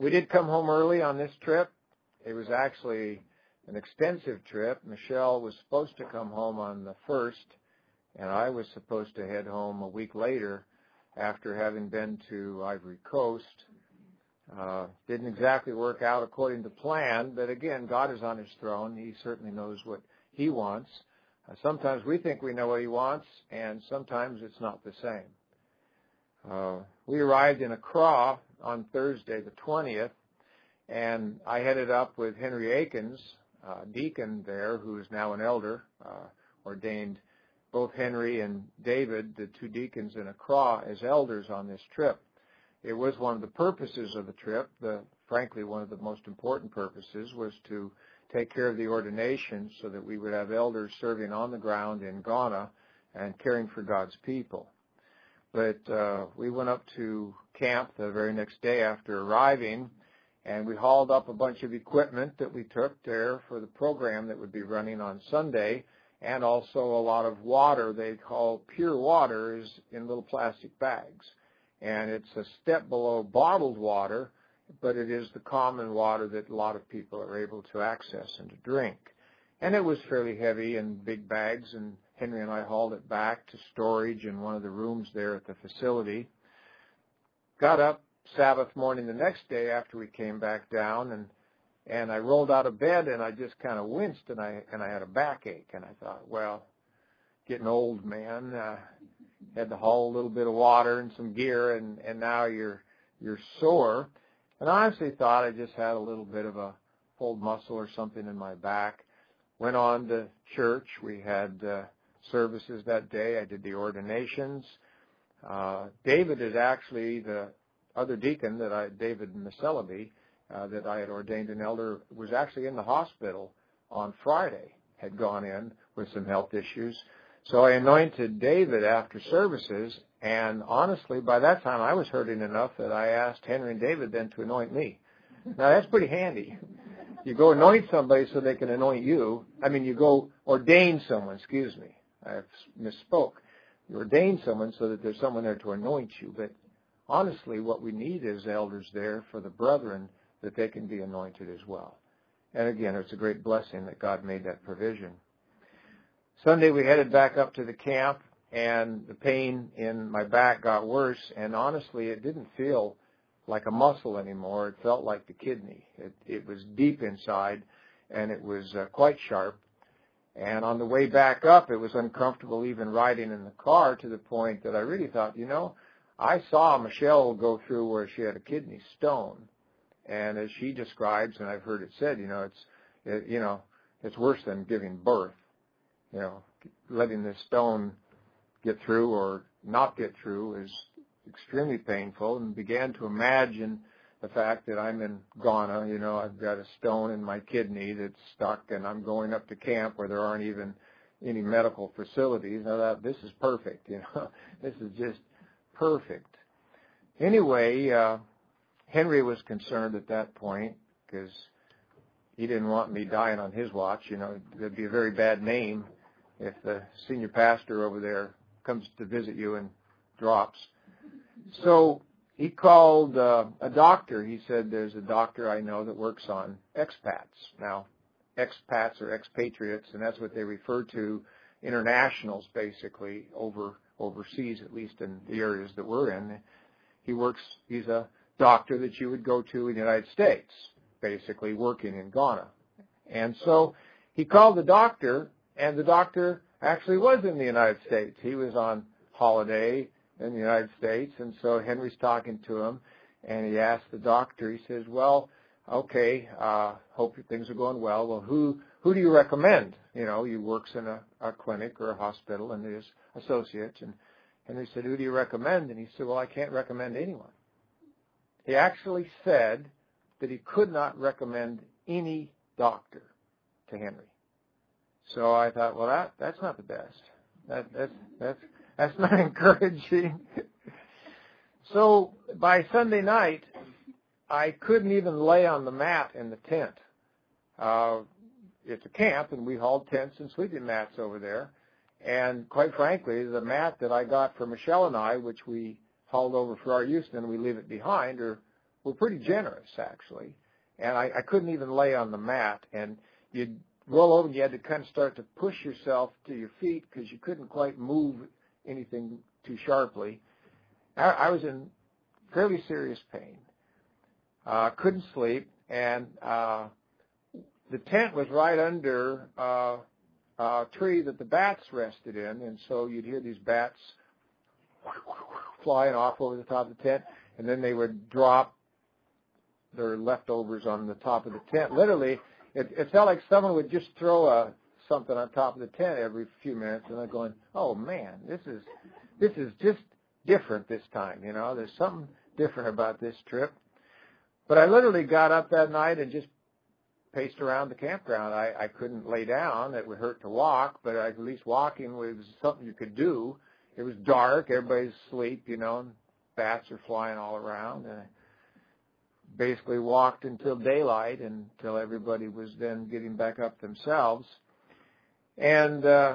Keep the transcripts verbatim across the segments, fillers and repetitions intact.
we did come home early on this trip. It was actually an extensive trip. Michelle was supposed to come home on the first, and I was supposed to head home a week later after having been to Ivory Coast. Uh, didn't exactly work out according to plan, but again, God is on his throne. He certainly knows what he wants. Uh, sometimes we think we know what he wants, and sometimes it's not the same. Uh, we arrived in Accra on Thursday the twentieth, and I headed up with Henry Akins, uh, deacon there, who is now an elder, uh, ordained both Henry and David, the two deacons in Accra, as elders on this trip. It was one of the purposes of the trip, the, frankly one of the most important purposes, was to take care of the ordination so that we would have elders serving on the ground in Ghana and caring for God's people. But uh, we went up to camp the very next day after arriving, and we hauled up a bunch of equipment that we took there for the program that would be running on Sunday, and also a lot of water they call pure water is in little plastic bags. And it's a step below bottled water, but it is the common water that a lot of people are able to access and to drink. And it was fairly heavy in big bags, and Henry and I hauled it back to storage in one of the rooms there at the facility. Got up Sabbath morning the next day after we came back down, and and I rolled out of bed, and I just kind of winced, and I and I had a backache, and I thought, well, getting old, man. Uh, had to haul a little bit of water and some gear, and and now you're you're sore. And I honestly thought I just had a little bit of a pulled muscle or something in my back. Went on to church. We had uh, services that day. I did the ordinations. Uh, David is actually the other deacon that I, David Miscellany, uh, that I had ordained an elder, was actually in the hospital on Friday, had gone in with some health issues. So I anointed David after services, and honestly, by that time I was hurting enough that I asked Henry and David then to anoint me. Now that's pretty handy. You go anoint somebody so they can anoint you. I mean, you go ordain someone, excuse me. I misspoke. You ordain someone so that there's someone there to anoint you. But honestly, what we need is elders there for the brethren that they can be anointed as well. And again, it's a great blessing that God made that provision. Sunday we headed back up to the camp, and the pain in my back got worse, and honestly it didn't feel like a muscle anymore. It felt like the kidney. It, it was deep inside, and it was uh, quite sharp. And on the way back up, it was uncomfortable even riding in the car, to the point that I really thought, you know, I saw Michelle go through where she had a kidney stone. And as she describes, and I've heard it said, you know, it's, it, you know, it's worse than giving birth. You know, letting this stone get through or not get through is extremely painful, and began to imagine the fact that I'm in Ghana. You know, I've got a stone in my kidney that's stuck, and I'm going up to camp where there aren't even any medical facilities. Now that this is perfect, you know, this is just perfect. Anyway, uh, Henry was concerned at that point because he didn't want me dying on his watch. You know, it'd be a very bad name if the senior pastor over there comes to visit you and drops. So he called uh, a doctor. He said, there's a doctor I know that works on expats. Now, expats are expatriates, and that's what they refer to, internationals basically, over overseas, at least in the areas that we're in. He works, he's a doctor that you would go to in the United States, basically working in Ghana. And so he called the doctor, and the doctor actually was in the United States. He was on holiday in the United States, and so Henry's talking to him, and he asked the doctor, he says, well, okay, uh, hope things are going well. Well, who who do you recommend? You know, he works in a, a clinic or a hospital, and his associates. And Henry said, who do you recommend? And he said, well, I can't recommend anyone. He actually said that he could not recommend any doctor to Henry. So I thought, well, that that's not the best. That that's that's that's not encouraging. So by Sunday night, I couldn't even lay on the mat in the tent. Uh, it's a camp, and we hauled tents and sleeping mats over there. And quite frankly, the mat that I got for Michelle and I, which we hauled over for our use, and then we leave it behind, are were pretty generous, actually. And I, I couldn't even lay on the mat. And you'd roll over and you had to kind of start to push yourself to your feet because you couldn't quite move anything too sharply. I, I was in fairly serious pain. Uh, couldn't sleep. And uh, the tent was right under uh, a tree that the bats rested in. And so you'd hear these bats flying off over the top of the tent. And then they would drop their leftovers on the top of the tent. Literally, it, it felt like someone would just throw a, something on top of the tent every few minutes, and I'm going, oh man, this is this is just different this time. You know, there's something different about this trip. But I literally got up that night and just paced around the campground. I, I couldn't lay down; it would hurt to walk, but at least walking was something you could do. It was dark, everybody's asleep, you know, and bats are flying all around, and I basically walked until daylight, until everybody was then getting back up themselves. And uh,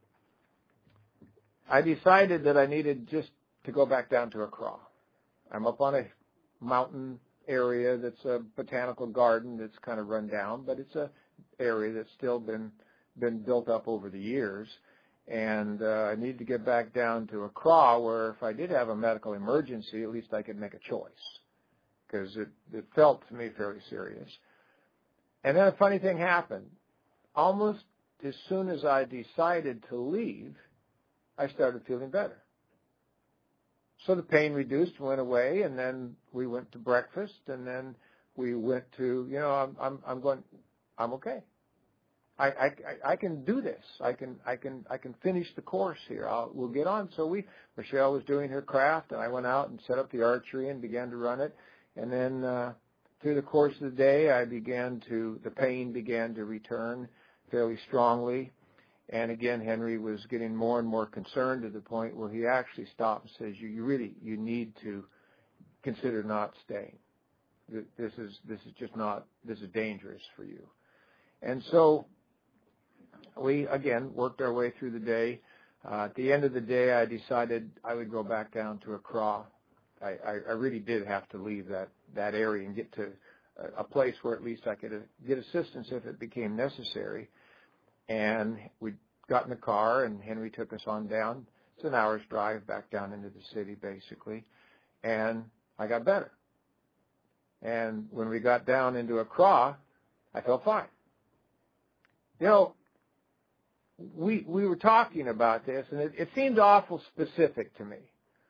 I decided that I needed just to go back down to Accra. I'm up on a mountain area that's a botanical garden that's kind of run down, but it's a area that's still been been built up over the years. And uh, I needed to get back down to Accra, where if I did have a medical emergency, at least I could make a choice, because it, it felt to me fairly serious. And then a funny thing happened. Almost as soon as I decided to leave, I started feeling better. So the pain reduced, went away, and then we went to breakfast, and then we went to, you know, I'm I'm, I'm going, I'm okay. I, I, I can do this. I can I can I can finish the course here. I'll, we'll get on. So we Michelle was doing her craft, and I went out and set up the archery and began to run it. And then uh, through the course of the day, I began to the pain began to return fairly strongly. And again, Henry was getting more and more concerned to the point where he actually stopped and says, "You, you really you need to consider not staying. This is this is just not this is dangerous for you." And so we, again, worked our way through the day. Uh, at the end of the day, I decided I would go back down to Accra. I, I, I really did have to leave that, that area and get to a, a place where at least I could uh, get assistance if it became necessary. And we got in the car, and Henry took us on down. It's an hour's drive back down into the city, basically. And I got better. And when we got down into Accra, I felt fine. You know, we we were talking about this, and it, it seemed awful specific to me.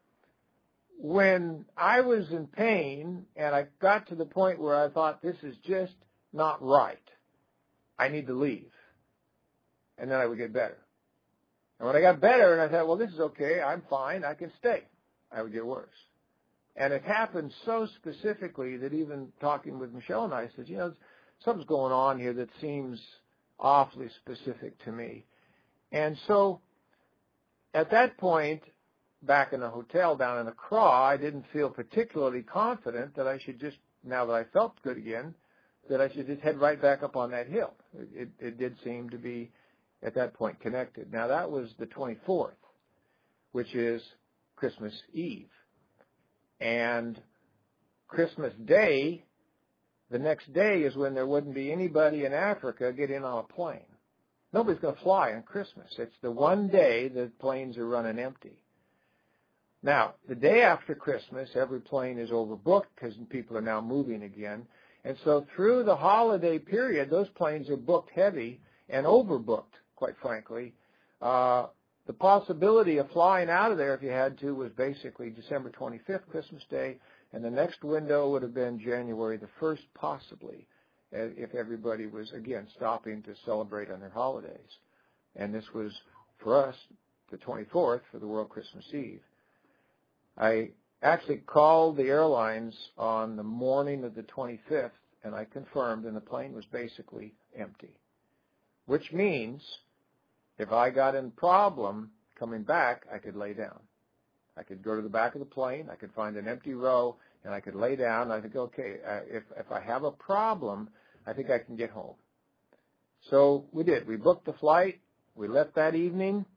When I was in pain and I got to the point where I thought, this is just not right, I need to leave, and then I would get better. And when I got better and I thought, well, this is okay, I'm fine, I can stay, I would get worse. And it happened so specifically that even talking with Michelle and I said, you know, something's going on here that seems awfully specific to me. And so at that point, back in the hotel down in Accra, I didn't feel particularly confident that I should just, now that I felt good again, that I should just head right back up on that hill. It, it did seem to be, at that point, connected. Now, that was the twenty-fourth, which is Christmas Eve. And Christmas Day, the next day, is when there wouldn't be anybody in Africa getting on a plane. Nobody's going to fly on Christmas. It's the one day that planes are running empty. Now, the day after Christmas, every plane is overbooked because people are now moving again. And so through the holiday period, those planes are booked heavy and overbooked, quite frankly. Uh, the possibility of flying out of there, if you had to, was basically December twenty-fifth, Christmas Day, and the next window would have been January the first, possibly, if everybody was, again, stopping to celebrate on their holidays. And this was, for us, the twenty-fourth for the World Christmas Eve. I actually called the airlines on the morning of the twenty-fifth, and I confirmed, and the plane was basically empty, which means if I got in problem coming back, I could lay down. I could go to the back of the plane, I could find an empty row, and I could lay down. I think, okay, uh, if, if I have a problem, I think I can get home. So we did. We booked the flight. We left that evening.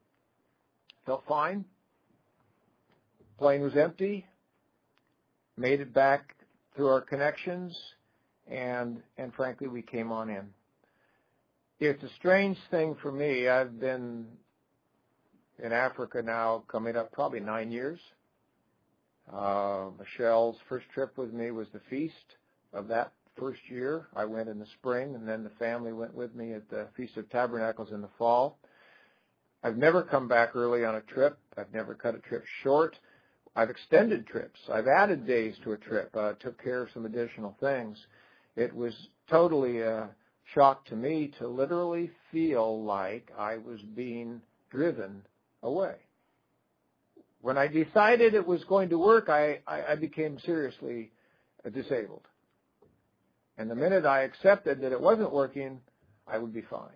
Felt fine. Plane was empty. Made it back through our connections, and and frankly, we came on in. It's a strange thing for me. I've been in Africa now coming up probably nine years. Uh, Michelle's first trip with me was the feast of that first year. I went in the spring, and then the family went with me at the Feast of Tabernacles in the fall. I've never come back early on a trip. I've never cut a trip short. I've extended trips. I've added days to a trip. I uh, took care of some additional things. It was totally a shock to me to literally feel like I was being driven away. When I decided it was going to work, I, I, I became seriously disabled. And the minute I accepted that it wasn't working, I would be fine.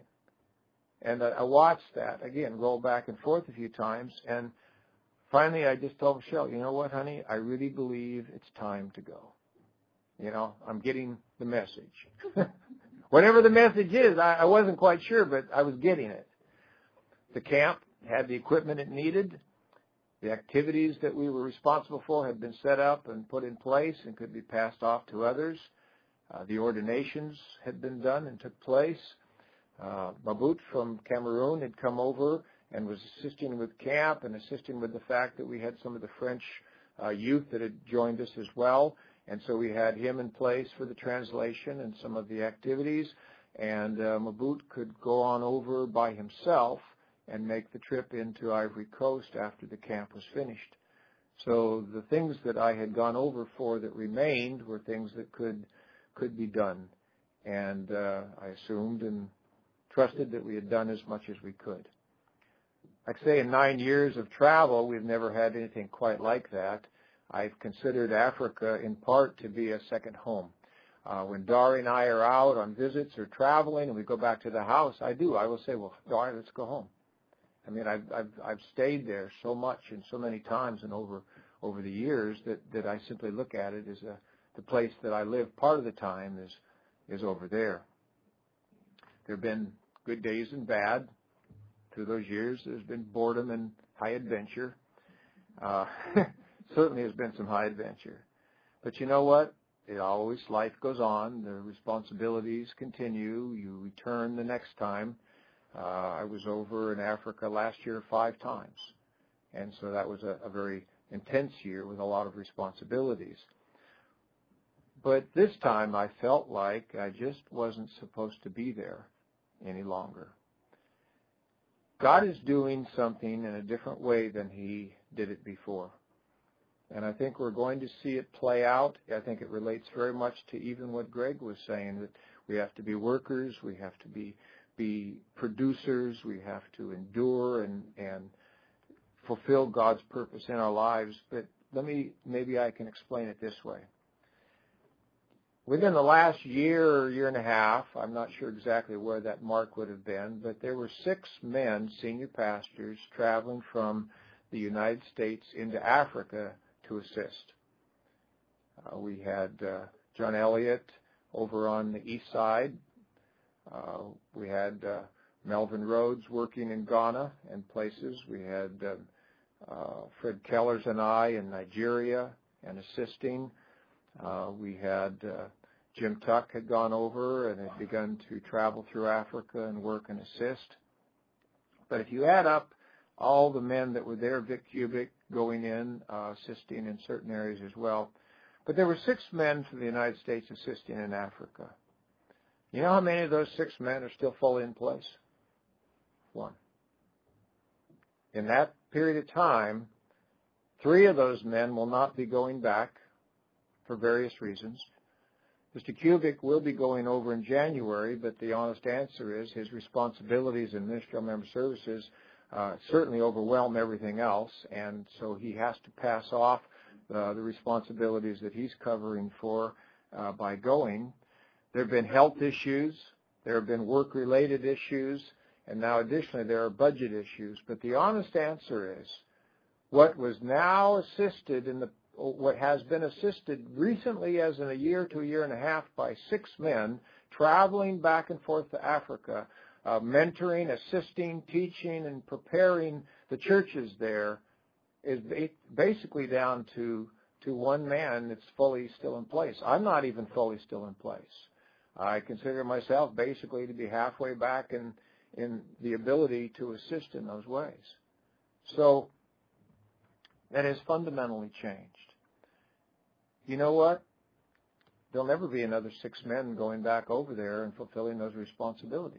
And I, I watched that, again, roll back and forth a few times. And finally, I just told Michelle, you know what, honey, I really believe it's time to go. You know, I'm getting the message. Whatever the message is, I, I wasn't quite sure, but I was getting it. The camp had the equipment it needed. The activities that we were responsible for had been set up and put in place and could be passed off to others. Uh, the ordinations had been done and took place. Uh, Mabut from Cameroon had come over and was assisting with camp and assisting with the fact that we had some of the French uh, youth that had joined us as well. And so we had him in place for the translation and some of the activities. And uh, Mabut could go on over by himself and make the trip into Ivory Coast after the camp was finished. So the things that I had gone over for that remained were things that could could be done. And uh, I assumed and trusted that we had done as much as we could. Like I say, in nine years of travel, we've never had anything quite like that. I've considered Africa in part to be a second home. Uh, when Dari and I are out on visits or traveling and we go back to the house, I do. I will say, well, Dari, let's go home. I mean, I've, I've, I've stayed there so much and so many times and over, over the years that, that I simply look at it as a, the place that I live part of the time is, is over there. There have been good days and bad. Through those years, there's been boredom and high adventure. Uh, certainly has been some high adventure. But you know what? It always, life goes on. The responsibilities continue. You return the next time. Uh, I was over in Africa last year five times. And so that was a, a very intense year with a lot of responsibilities. But this time I felt like I just wasn't supposed to be there any longer. God is doing something in a different way than he did it before. And I think we're going to see it play out. I think it relates very much to even what Greg was saying, that we have to be workers, we have to be be producers, we have to endure and, and fulfill God's purpose in our lives. But let me, maybe I can explain it this way. Within the last year or year and a half, I'm not sure exactly where that mark would have been, but there were six men, senior pastors, traveling from the United States into Africa to assist. Uh, we had uh, John Elliott over on the east side. Uh, we had uh, Melvin Rhodes working in Ghana and places. We had uh, uh, Fred Kellers and I in Nigeria and assisting. Uh, we had uh, Jim Tuck had gone over and had begun to travel through Africa and work and assist. But if you add up all the men that were there, Vic Cubic going in, uh, assisting in certain areas as well. But there were six men from the United States assisting in Africa. You know how many of those six men are still fully in place? One. In that period of time, three of those men will not be going back for various reasons. Mister Cubic will be going over in January, but the honest answer is his responsibilities in ministerial member services uh, certainly overwhelm everything else, and so he has to pass off uh, the responsibilities that he's covering for uh, by going. There have been health issues, there have been work-related issues, and now additionally there are budget issues. But the honest answer is what was now assisted in the what has been assisted recently as in a year to a year and a half by six men traveling back and forth to Africa, uh, mentoring, assisting, teaching, and preparing the churches there is ba- basically down to to one man that's fully still in place. I'm not even fully still in place. I consider myself basically to be halfway back in, in the ability to assist in those ways. So that has fundamentally changed. You know what? There'll never be another six men going back over there and fulfilling those responsibilities.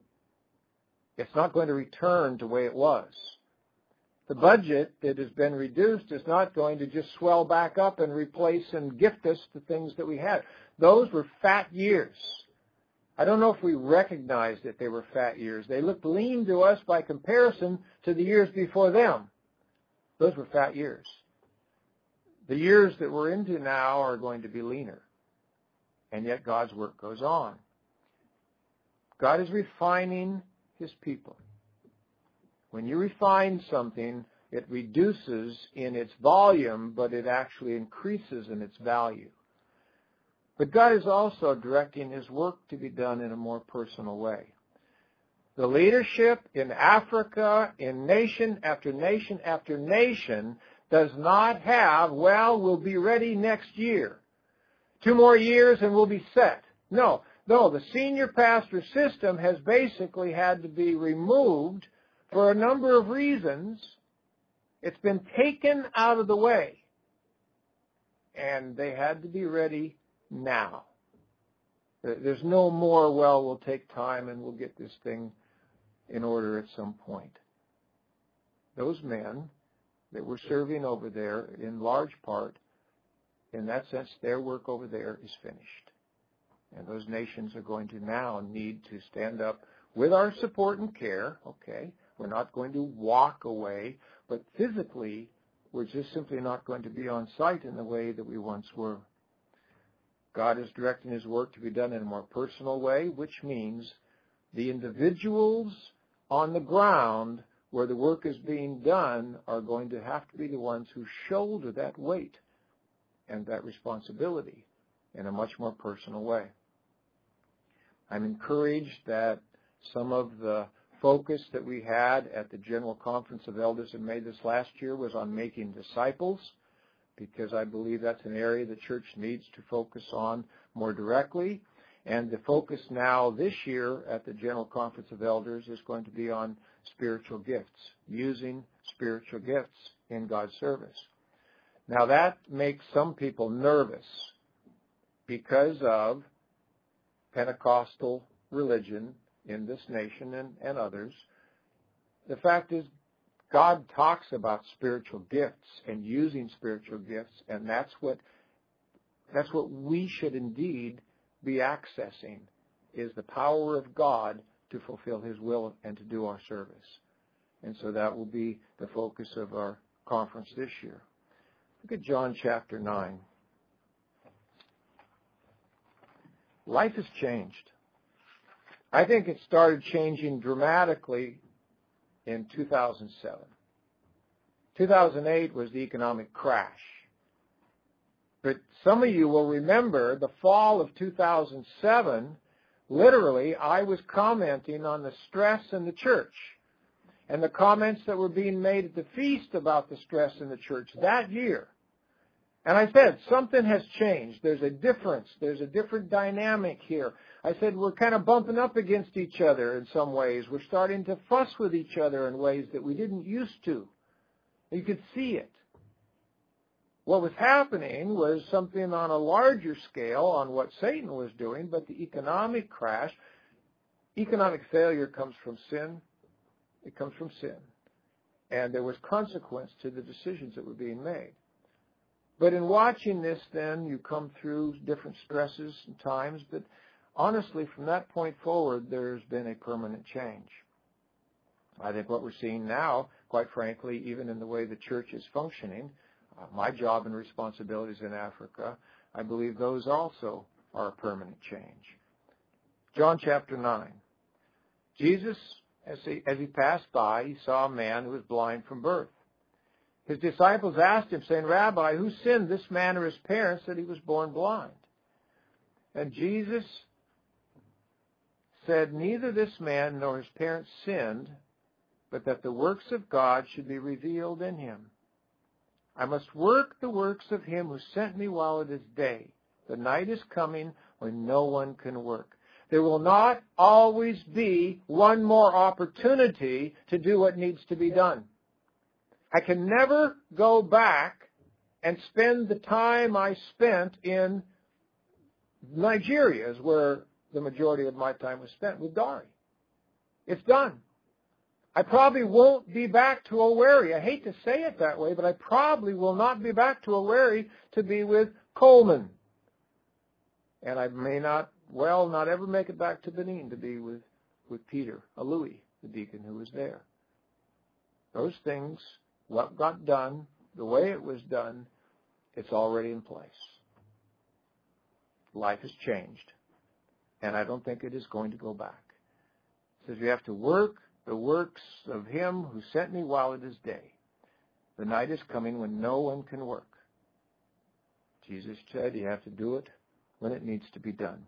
It's not going to return to the way it was. The budget that has been reduced is not going to just swell back up and replace and gift us the things that we had. Those were fat years. I don't know if we recognized that they were fat years. They looked lean to us by comparison to the years before them. Those were fat years. The years that we're into now are going to be leaner. And yet God's work goes on. God is refining His people. When you refine something, it reduces in its volume, but it actually increases in its value. But God is also directing His work to be done in a more personal way. The leadership in Africa, in nation after nation after nation, does not have, well, we'll be ready next year. Two more years and we'll be set. No, no, the senior pastor system has basically had to be removed for a number of reasons. It's been taken out of the way. And they had to be ready now. There's no more, well, we'll take time and we'll get this thing in order at some point. Those men that were serving over there, in large part, in that sense, their work over there is finished. And those nations are going to now need to stand up with our support and care, okay? We're not going to walk away, but physically, we're just simply not going to be on site in the way that we once were. God is directing His work to be done in a more personal way, which means the individuals on the ground where the work is being done are going to have to be the ones who shoulder that weight and that responsibility in a much more personal way. I'm encouraged that some of the focus that we had at the General Conference of Elders in May this last year was on making disciples, because I believe that's an area the church needs to focus on more directly. And the focus now this year at the General Conference of Elders is going to be on spiritual gifts, using spiritual gifts in God's service. Now that makes some people nervous because of Pentecostal religion in this nation and, and others. The fact is, God talks about spiritual gifts and using spiritual gifts, and that's what that's what we should indeed be accessing, is the power of God to fulfill His will and to do our service. And so that will be the focus of our conference this year. Look at John chapter nine. Life has changed. I think it started changing dramatically in two thousand seven. two thousand eight was the economic crash. But some of you will remember the fall of two thousand seven, literally, I was commenting on the stress in the church and the comments that were being made at the feast about the stress in the church that year. And I said, something has changed. There's a difference. There's a different dynamic here. I said, we're kind of bumping up against each other in some ways. We're starting to fuss with each other in ways that we didn't used to. You could see it. What was happening was something on a larger scale on what Satan was doing, but the economic crash, economic failure comes from sin. It comes from sin. And there was consequence to the decisions that were being made. But in watching this, then, you come through different stresses and times, but honestly, from that point forward, there's been a permanent change. I think what we're seeing now, quite frankly, even in the way the church is functioning, uh, my job and responsibilities in Africa, I believe those also are a permanent change. John chapter nine. Jesus, as he, as he passed by, he saw a man who was blind from birth. His disciples asked him, saying, Rabbi, who sinned, this man or his parents, that he was born blind? And Jesus said, neither this man nor his parents sinned, but that the works of God should be revealed in him. I must work the works of him who sent me while it is day. The night is coming when no one can work. There will not always be one more opportunity to do what needs to be done. I can never go back and spend the time I spent in Nigeria, is where the majority of my time was spent with Dari. It's done. I probably won't be back to Owerri. I hate to say it that way, but I probably will not be back to Owerri to be with Coleman. And I may not, well, not ever make it back to Benin to be with, with Peter, a Louis, the deacon who was there. Those things, what got done, the way it was done, it's already in place. Life has changed, and I don't think it is going to go back. It says you have to work the works of him who sent me while it is day. The night is coming when no one can work. Jesus said you have to do it when it needs to be done.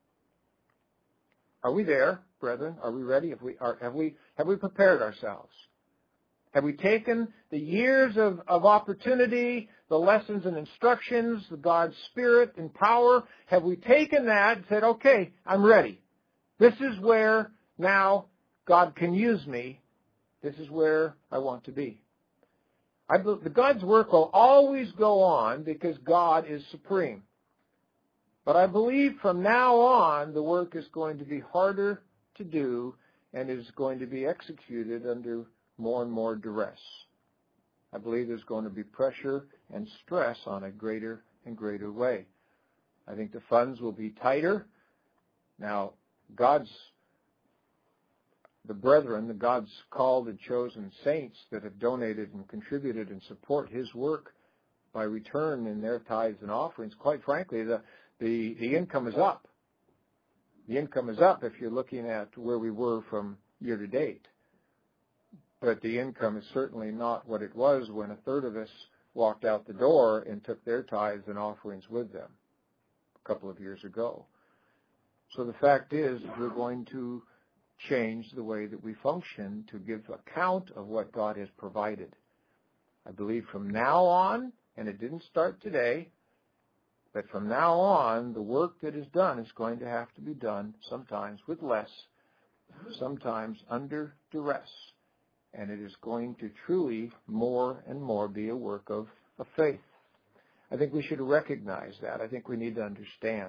Are we there, brethren? Are we ready? Have we, are, have we, have we prepared ourselves? Have we taken the years of, of opportunity, the lessons and instructions, the God's Spirit and power? Have we taken that and said, okay, I'm ready. This is where now God can use me. This is where I want to be. I believe the God's work will always go on because God is supreme. But I believe from now on the work is going to be harder to do and is going to be executed under more and more duress. I believe there's going to be pressure and stress on a greater and greater way. I think the funds will be tighter. Now, God's The brethren, the God's called and chosen saints that have donated and contributed and support his work by return in their tithes and offerings, quite frankly, the, the, the income is up. The income is up if you're looking at where we were from year to date. But the income is certainly not what it was when a third of us walked out the door and took their tithes and offerings with them a couple of years ago. So the fact is we're going to change the way that we function to give account of what God has provided. I believe from now on, and it didn't start today, but from now on, the work that is done is going to have to be done sometimes with less, sometimes under duress. And it is going to truly more and more be a work of, of faith. I think we should recognize that. I think we need to understand.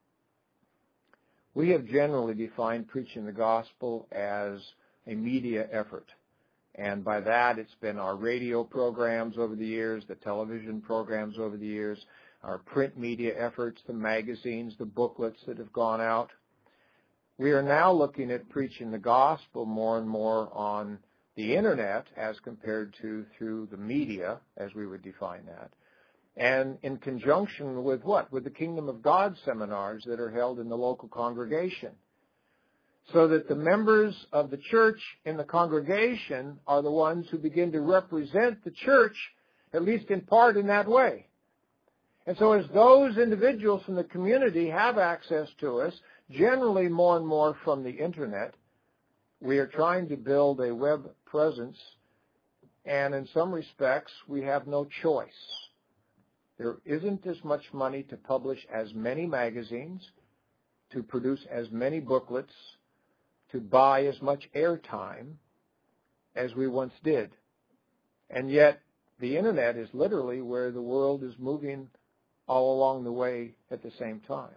We have generally defined preaching the gospel as a media effort. And by that, it's been our radio programs over the years, the television programs over the years, our print media efforts, the magazines, the booklets that have gone out. We are now looking at preaching the gospel more and more on the Internet as compared to through the media, as we would define that. And in conjunction with what? With the Kingdom of God seminars that are held in the local congregation. So that the members of the church in the congregation are the ones who begin to represent the church, at least in part, in that way. And so as those individuals from the community have access to us, generally more and more from the Internet, we are trying to build a web presence, and in some respects, we have no choice. There isn't as much money to publish as many magazines, to produce as many booklets, to buy as much airtime as we once did. And yet, the Internet is literally where the world is moving all along the way at the same time.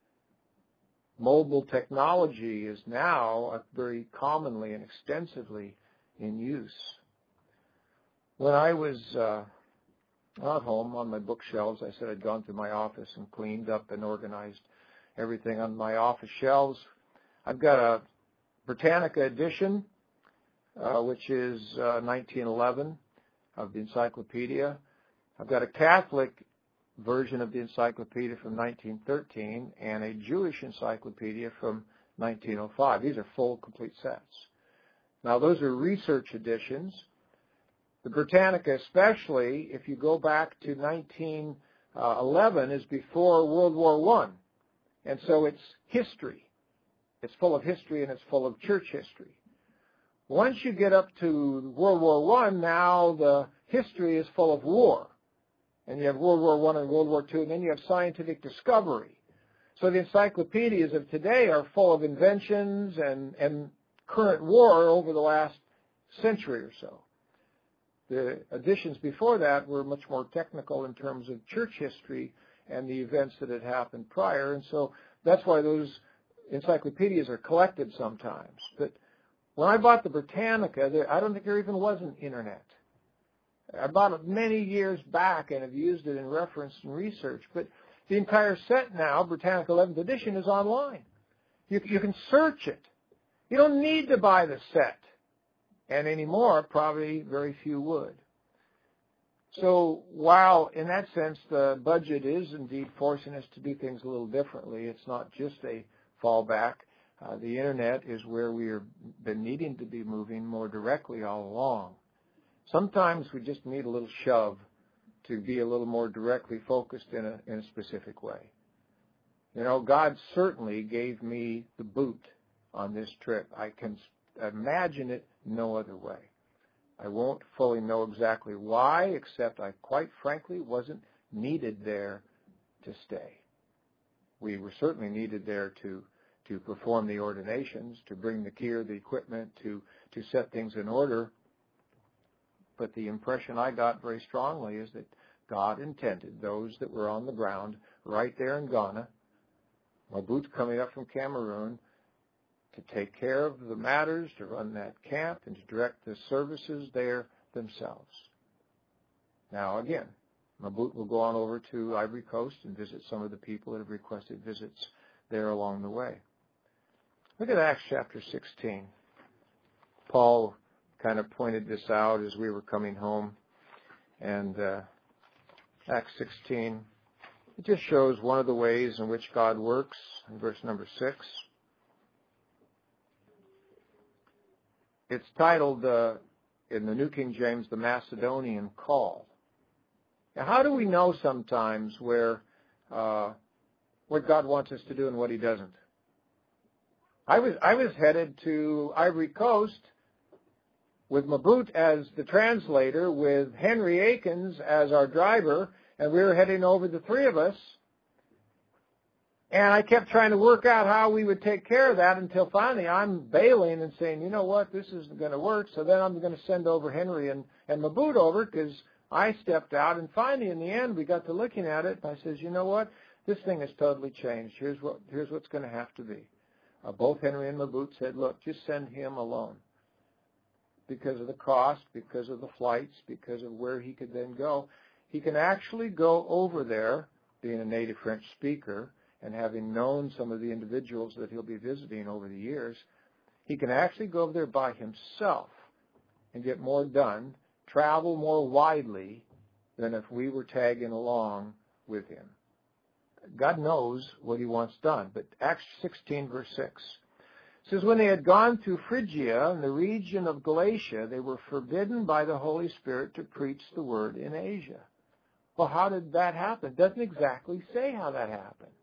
Mobile technology is now very commonly and extensively in use. When I was uh, not home on my bookshelves, I said I'd gone through my office and cleaned up and organized everything on my office shelves. I've got a Britannica edition, uh, which is uh, nineteen eleven of the encyclopedia. I've got a Catholic version of the encyclopedia from nineteen thirteen and a Jewish encyclopedia from nineteen oh five. These are full, complete sets. Now, those are research editions. The Britannica, especially, if you go back to nineteen eleven, is before World War One. And so it's history. It's full of history and it's full of church history. Once you get up to World War One, now the history is full of war. and you have World War One and World War Two, and then you have scientific discovery. So the encyclopedias of today are full of inventions and, and current war over the last century or so. The editions before that were much more technical in terms of church history and the events that had happened prior, and so that's why those encyclopedias are collected sometimes. But when I bought the Britannica, there, I don't think there even was an internet. I bought it many years back and have used it in reference and research. But the entire set now, Britannica eleventh edition, is online. You, you can search it. You don't need to buy the set. And anymore, probably very few would. So while, in that sense, the budget is indeed forcing us to do things a little differently, it's not just a fallback. Uh, the Internet is where we have been needing to be moving more directly all along. Sometimes we just need a little shove to be a little more directly focused in a, in a specific way. You know, God certainly gave me the boot on this trip. I can imagine it no other way. I won't fully know exactly why, except I quite frankly wasn't needed there to stay. We were certainly needed there to to perform the ordinations, to bring the gear, the equipment, to, to set things in order. But the impression I got very strongly is that God intended those that were on the ground right there in Ghana, my boots coming up from Cameroon, to take care of the matters, to run that camp, and to direct the services there themselves. Now, again, Maboot will go on over to Ivory Coast and visit some of the people that have requested visits there along the way. Look at Acts chapter sixteen. Paul kind of pointed this out as we were coming home. And uh, Acts sixteen, it just shows one of the ways in which God works in verse number six. It's titled, uh, in the New King James, the Macedonian Call. Now, how do we know sometimes where uh, what God wants us to do and what He doesn't? I was I was headed to Ivory Coast with Maboot as the translator, with Henry Akins as our driver, and we were heading over, the three of us. And I kept trying to work out how we would take care of that until finally I'm bailing and saying, you know what, this isn't going to work. So then I'm going to send over Henry and, and Maboot over because I stepped out. And finally, in the end, we got to looking at it. And I says, you know what, this thing has totally changed. Here's what here's what's going to have to be. Uh, both Henry and Maboot said, look, just send him alone. Because of the cost, because of the flights, because of where he could then go. He can actually go over there, being a native French speaker, and having known some of the individuals that he'll be visiting over the years, he can actually go over there by himself and get more done, travel more widely than if we were tagging along with him. God knows what He wants done. But Acts sixteen, verse six, says, when they had gone through Phrygia and the region of Galatia, they were forbidden by the Holy Spirit to preach the word in Asia. Well, how did that happen? It doesn't exactly say how that happened.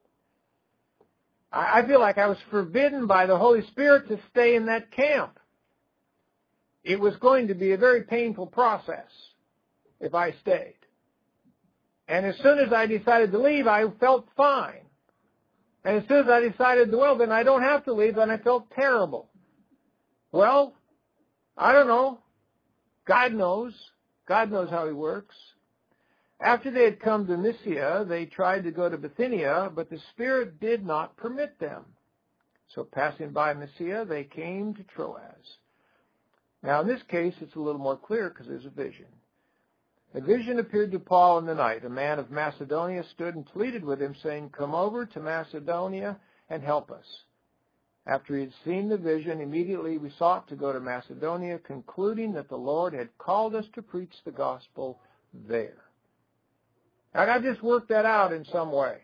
I feel like I was forbidden by the Holy Spirit to stay in that camp. It was going to be a very painful process if I stayed. And as soon as I decided to leave, I felt fine. And as soon as I decided, well, then I don't have to leave, then I felt terrible. Well, I don't know. God knows. God knows how He works. After they had come to Mysia, they tried to go to Bithynia, but the Spirit did not permit them. So passing by Mysia, they came to Troas. Now, in this case, it's a little more clear because there's a vision. A vision appeared to Paul in the night. A man of Macedonia stood and pleaded with him, saying, come over to Macedonia and help us. After he had seen the vision, immediately we sought to go to Macedonia, concluding that the Lord had called us to preach the gospel there. And I just worked that out in some way.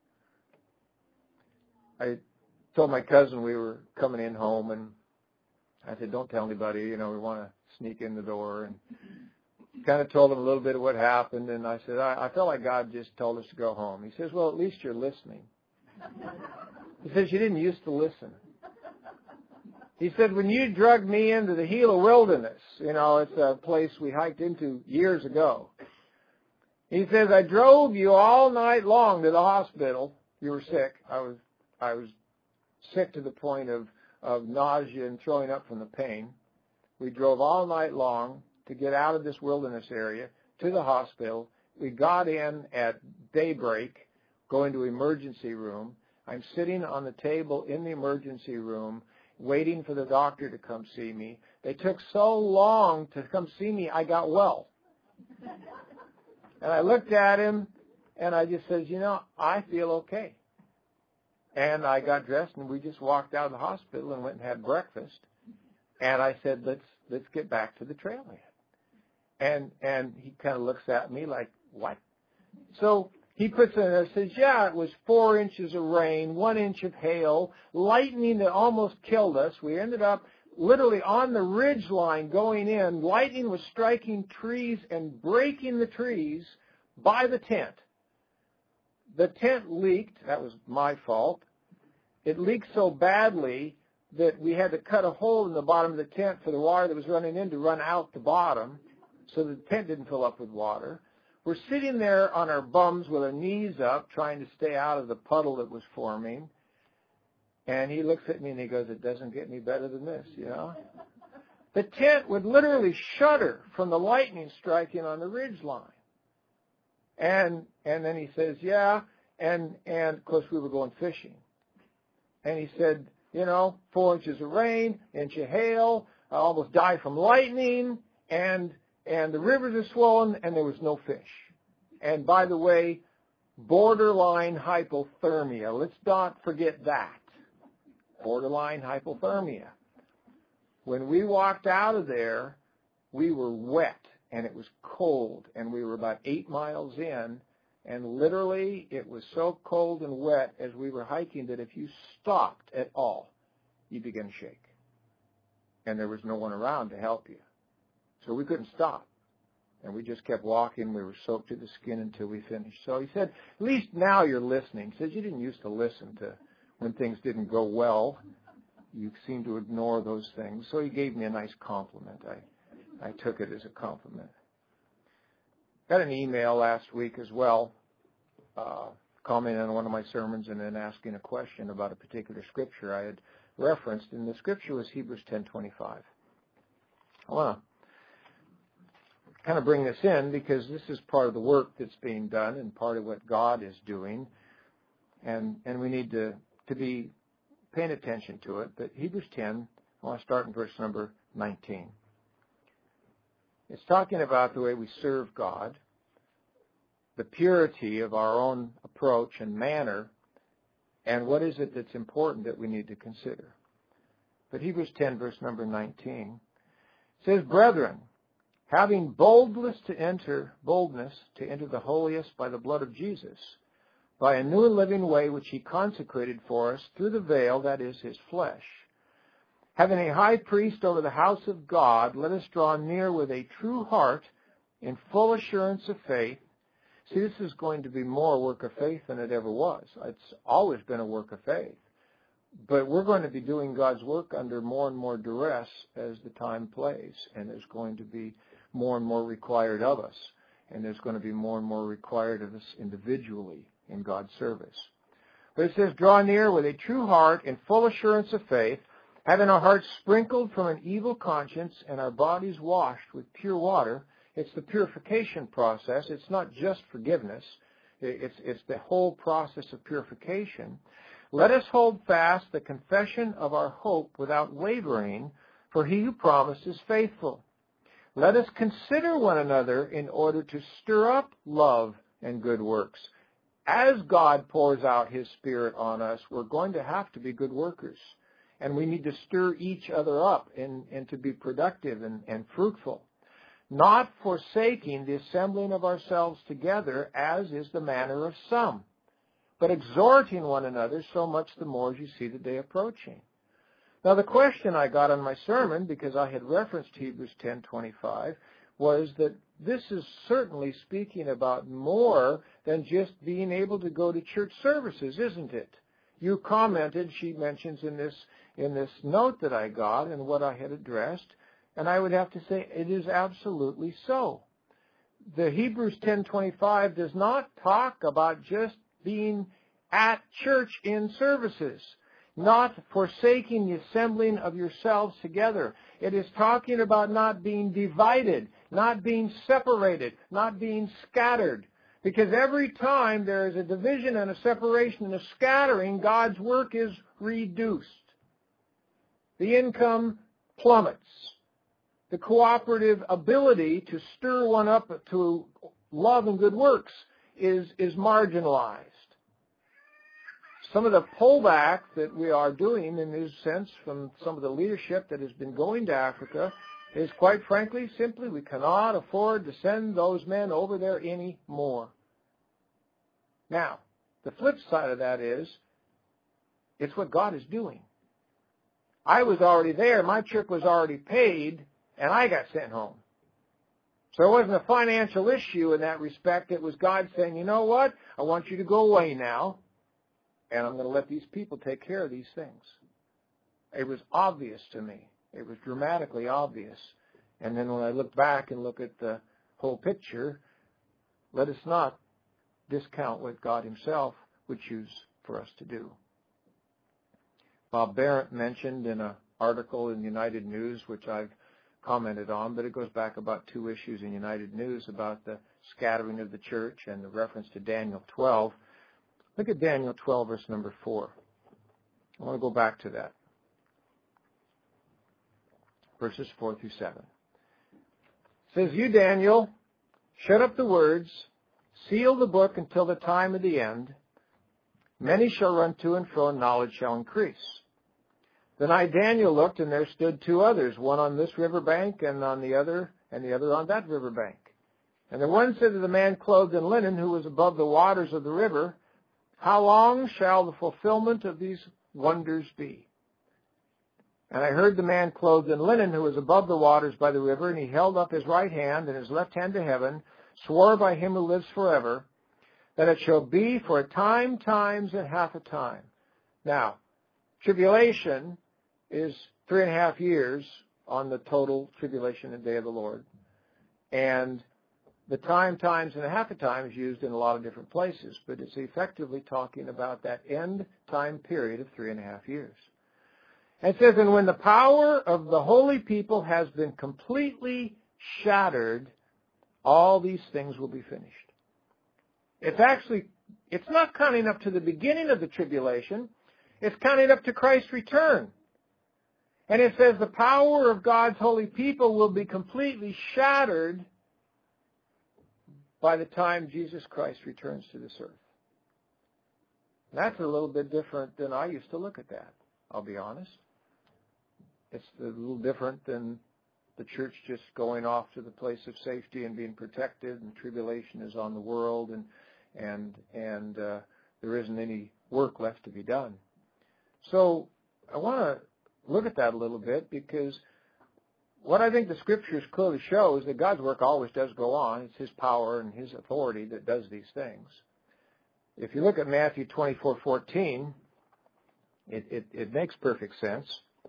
I told my cousin we were coming in home, and I said, don't tell anybody, you know, we want to sneak in the door. And kind of told him a little bit of what happened, and I said, I, I felt like God just told us to go home. He says, well, at least you're listening. He says, you didn't used to listen. He said, when you drugged me into the Gila Wilderness, you know, it's a place we hiked into years ago. He says, I drove you all night long to the hospital. You were sick. I was I was sick to the point of, of nausea and throwing up from the pain. We drove all night long to get out of this wilderness area to the hospital. We got in at daybreak, going to emergency room. I'm sitting on the table in the emergency room waiting for the doctor to come see me. They took so long to come see me, I got well. And I looked at him, and I just said, you know, I feel okay. And I got dressed, and we just walked out of the hospital and went and had breakfast. And I said, let's let's get back to the trailhead. And and he kind of looks at me like, what? So he puts in there and says, yeah, it was four inches of rain, one inch of hail, lightning that almost killed us. We ended up literally on the ridge line going in. Lightning was striking trees and breaking the trees by the tent. The tent leaked. That was my fault. It leaked so badly that we had to cut a hole in the bottom of the tent for the water that was running in to run out the bottom so the tent didn't fill up with water. We're sitting there on our bums with our knees up trying to stay out of the puddle that was forming. And he looks at me and he goes, it doesn't get any better than this, you know. The tent would literally shudder from the lightning striking on the ridge line. And and then he says, yeah, and, and of course we were going fishing. And he said, you know, four inches of rain, inch of hail, I almost died from lightning, and and the rivers are swollen, and there was no fish. And by the way, borderline hypothermia. Let's not forget that. Borderline hypothermia. When we walked out of there, we were wet, and it was cold, and we were about eight miles in, and literally it was so cold and wet as we were hiking that if you stopped at all, you began to shake. And there was no one around to help you. So we couldn't stop. And we just kept walking. We were soaked to the skin until we finished. So he said, at least now you're listening. He says, you didn't used to listen to when things didn't go well. You seem to ignore those things. So he gave me a nice compliment. I, I took it as a compliment. Got an email last week as well, uh, commenting on one of my sermons and then asking a question about a particular scripture I had referenced. And the scripture was Hebrews ten twenty-five. I want to kind of bring this in because this is part of the work that's being done and part of what God is doing, and and we need to, to be paying attention to it. But Hebrews ten, I want to start in verse number nineteen. It's talking about the way we serve God, the purity of our own approach and manner, and what is it that's important that we need to consider. But Hebrews ten, verse number nineteen, says, brethren, having boldness to enter, boldness to enter the holiest by the blood of Jesus, by a new and living way which he consecrated for us through the veil, that is, his flesh. Having a high priest over the house of God, let us draw near with a true heart in full assurance of faith. See, this is going to be more a work of faith than it ever was. It's always been a work of faith. But we're going to be doing God's work under more and more duress as the time plays, and there's going to be more and more required of us, and there's going to be more and more required of us individually in God's service. But it says, draw near with a true heart in full assurance of faith, having our hearts sprinkled from an evil conscience and our bodies washed with pure water. It's the purification process. It's not just forgiveness. It's, it's the whole process of purification. Let us hold fast the confession of our hope without wavering, for he who promised is faithful. Let us consider one another in order to stir up love and good works. As God pours out his Spirit on us, we're going to have to be good workers. And we need to stir each other up and, and to be productive and, and fruitful. Not forsaking the assembling of ourselves together, as is the manner of some, but exhorting one another so much the more as you see the day approaching. Now, the question I got on my sermon, because I had referenced Hebrews ten twenty-five, was that this is certainly speaking about more than just being able to go to church services, isn't it? You commented, she mentions in this in this note that I got and what I had addressed, and I would have to say it is absolutely so. the Hebrews ten twenty-five does not talk about just being at church in services, not forsaking the assembling of yourselves together. It is talking about not being divided, not being separated, not being scattered. Because every time there is a division and a separation and a scattering, God's work is reduced. The income plummets. The cooperative ability to stir one up to love and good works is, is marginalized. Some of the pullback that we are doing in this sense from some of the leadership that has been going to Africa is, quite frankly, simply we cannot afford to send those men over there anymore. Now, the flip side of that is, it's what God is doing. I was already there, my trip was already paid, and I got sent home. So it wasn't a financial issue in that respect. It was God saying, you know what, I want you to go away now, and I'm going to let these people take care of these things. It was obvious to me. It was dramatically obvious. And then when I look back and look at the whole picture, let us not discount what God himself would choose for us to do. Bob Barrett mentioned in an article in United News, which I've commented on, but it goes back about two issues in United News about the scattering of the church and the reference to Daniel twelve. Look at Daniel twelve, verse number four. I want to go back to that. Verses four through seven. It says, you, Daniel, shut up the words, seal the book until the time of the end. Many shall run to and fro, and knowledge shall increase. Then I, Daniel, looked, and there stood two others, one on this river bank, and on the other, and the other on that river bank. And the one said to the man clothed in linen, who was above the waters of the river, how long shall the fulfillment of these wonders be? And I heard the man clothed in linen, who was above the waters by the river, and he held up his right hand and his left hand to heaven, swore by him who lives forever, that it shall be for a time, times, and half a time. Now, tribulation is three and a half years on the total tribulation and day of the Lord. And the time, times, and a half a time is used in a lot of different places, but it's effectively talking about that end time period of three and a half years. And it says, and when the power of the holy people has been completely shattered, all these things will be finished. It's actually, it's not counting up to the beginning of the tribulation. It's counting up to Christ's return. And it says the power of God's holy people will be completely shattered by the time Jesus Christ returns to this earth. That's a little bit different than I used to look at that, I'll be honest. It's a little different than the church just going off to the place of safety and being protected, and tribulation is on the world, and and and uh, there isn't any work left to be done. So I want to look at that a little bit, because what I think the Scriptures clearly show is that God's work always does go on. It's His power and His authority that does these things. If you look at Matthew twenty-four fourteen, it, it, it makes perfect sense.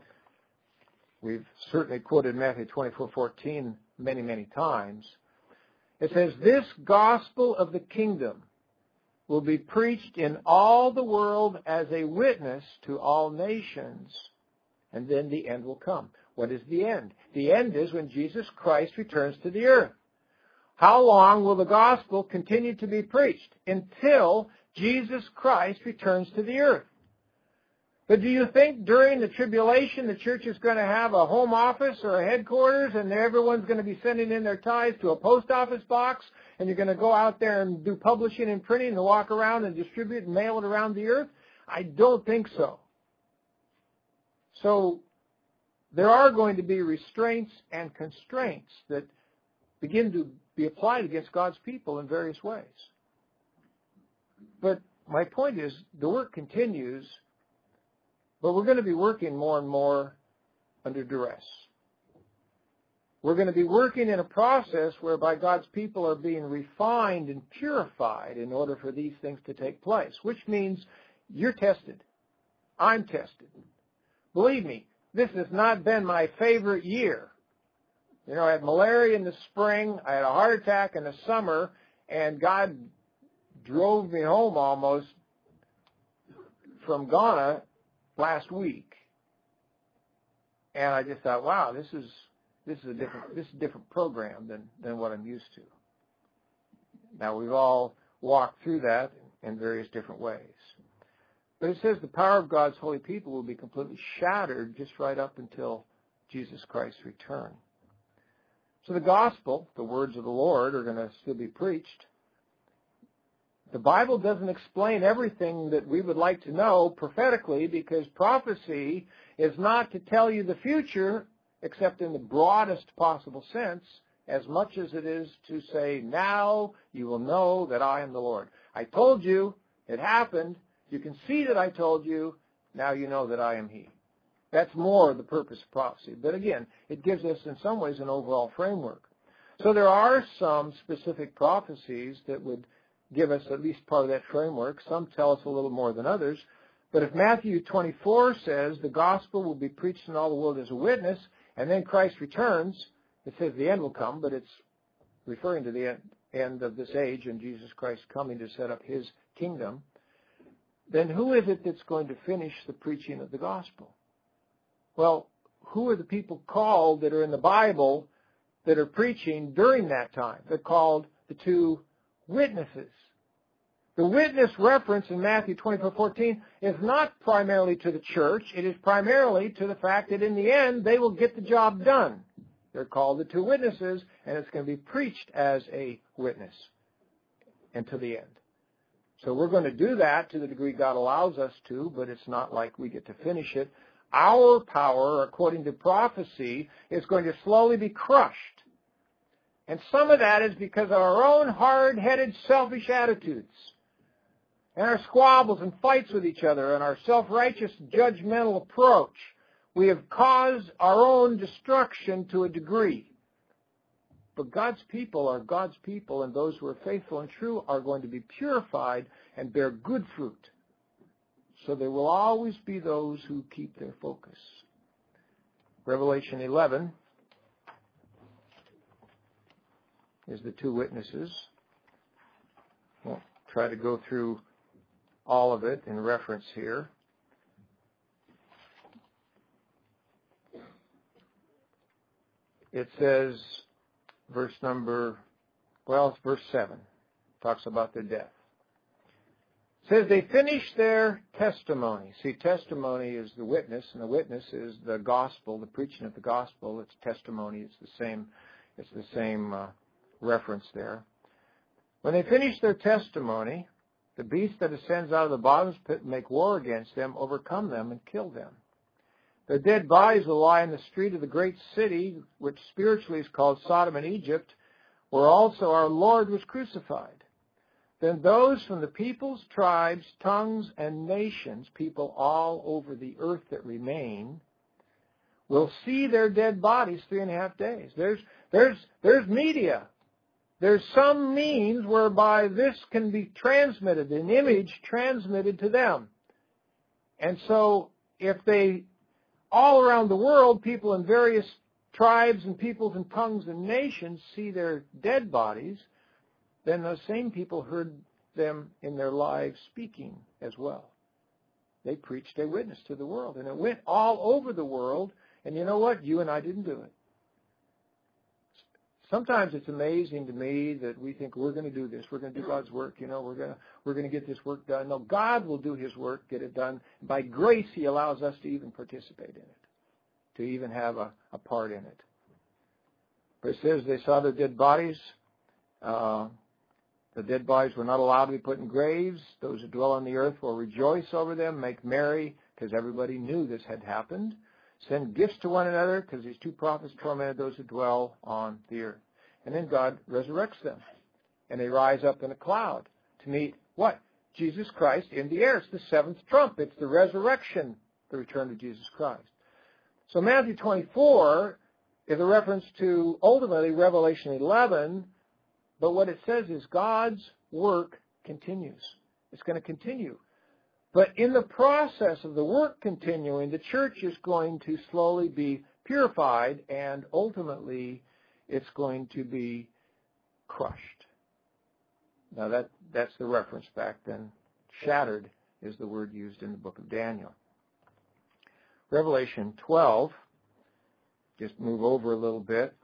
We've certainly quoted Matthew twenty-four fourteen many, many times. It says, this gospel of the kingdom will be preached in all the world as a witness to all nations, and then the end will come. What is the end? The end is when Jesus Christ returns to the earth. How long will the gospel continue to be preached? Until Jesus Christ returns to the earth. But do you think during the tribulation the church is going to have a home office or a headquarters, and everyone's going to be sending in their tithes to a post office box, and you're going to go out there and do publishing and printing and walk around and distribute and mail it around the earth? I don't think so. So there are going to be restraints and constraints that begin to be applied against God's people in various ways. But my point is, the work continues. But we're going to be working more and more under duress. We're going to be working in a process whereby God's people are being refined and purified in order for these things to take place, which means you're tested. I'm tested. Believe me, this has not been my favorite year. You know, I had malaria in the spring, I had a heart attack in the summer, and God drove me home almost from Ghana last week. And I just thought, wow, this is this is a different this is a different program than, than what I'm used to. Now, we've all walked through that in various different ways. But it says the power of God's holy people will be completely shattered just right up until Jesus Christ's return. So the gospel, the words of the Lord, are going to still be preached. The Bible doesn't explain everything that we would like to know prophetically, because prophecy is not to tell you the future, except in the broadest possible sense, as much as it is to say, now you will know that I am the Lord. I told you, it happened, you can see that I told you, now you know that I am He. That's more the purpose of prophecy. But again, it gives us in some ways an overall framework. So there are some specific prophecies that would give us at least part of that framework. Some tell us a little more than others. But if Matthew twenty-four says the gospel will be preached in all the world as a witness, and then Christ returns, it says the end will come, but it's referring to the end, end of this age and Jesus Christ coming to set up His kingdom, then who is it that's going to finish the preaching of the gospel? Well, who are the people called that are in the Bible that are preaching during that time? They're called the two witnesses. The witness reference in Matthew twenty-four fourteen is not primarily to the church. It is primarily to the fact that in the end they will get the job done. They're called the two witnesses, and it's going to be preached as a witness until the end. So we're going to do that to the degree God allows us to, but it's not like we get to finish it. Our power, according to prophecy, is going to slowly be crushed. And some of that is because of our own hard-headed, selfish attitudes, and our squabbles and fights with each other, and our self-righteous, judgmental approach. We have caused our own destruction to a degree. But God's people are God's people, and those who are faithful and true are going to be purified and bear good fruit. So there will always be those who keep their focus. Revelation eleven is the two witnesses. Won't try to go through all of it in reference here. It says, verse number, well, it's verse seven. Talks about their death. It says they finished their testimony. See, testimony is the witness, and the witness is the gospel, the preaching of the gospel. It's testimony. It's the same. It's the same uh, reference there. When they finished their testimony, the beast that ascends out of the bottomless pit and make war against them, overcome them and kill them. Their dead bodies will lie in the street of the great city, which spiritually is called Sodom and Egypt, where also our Lord was crucified. Then those from the peoples, tribes, tongues, and nations, people all over the earth that remain, will see their dead bodies three and a half days. There's, there's, there's media. There's some means whereby this can be transmitted, an image transmitted to them. And so if they, all around the world, people in various tribes and peoples and tongues and nations see their dead bodies, then those same people heard them in their lives speaking as well. They preached a witness to the world, and it went all over the world, and you know what? You and I didn't do it. Sometimes it's amazing to me that we think we're going to do this. We're going to do God's work. You know, we're going to we're going to get this work done. No, God will do His work, get it done. By grace, He allows us to even participate in it, to even have a, a part in it. But it says they saw their dead bodies. Uh, the dead bodies were not allowed to be put in graves. Those who dwell on the earth will rejoice over them, make merry, because everybody knew this had happened. Send gifts to one another, because these two prophets tormented those who dwell on the earth. And then God resurrects them. And they rise up in a cloud to meet what? Jesus Christ in the air. It's the seventh trump. It's the resurrection, the return of Jesus Christ. So Matthew twenty-four is a reference to, ultimately, Revelation eleven. But what it says is God's work continues. It's going to continue. But in the process of the work continuing, the church is going to slowly be purified and ultimately it's going to be crushed. Now that, that's the reference back then. Shattered is the word used in the book of Daniel. Revelation twelve, just move over a little bit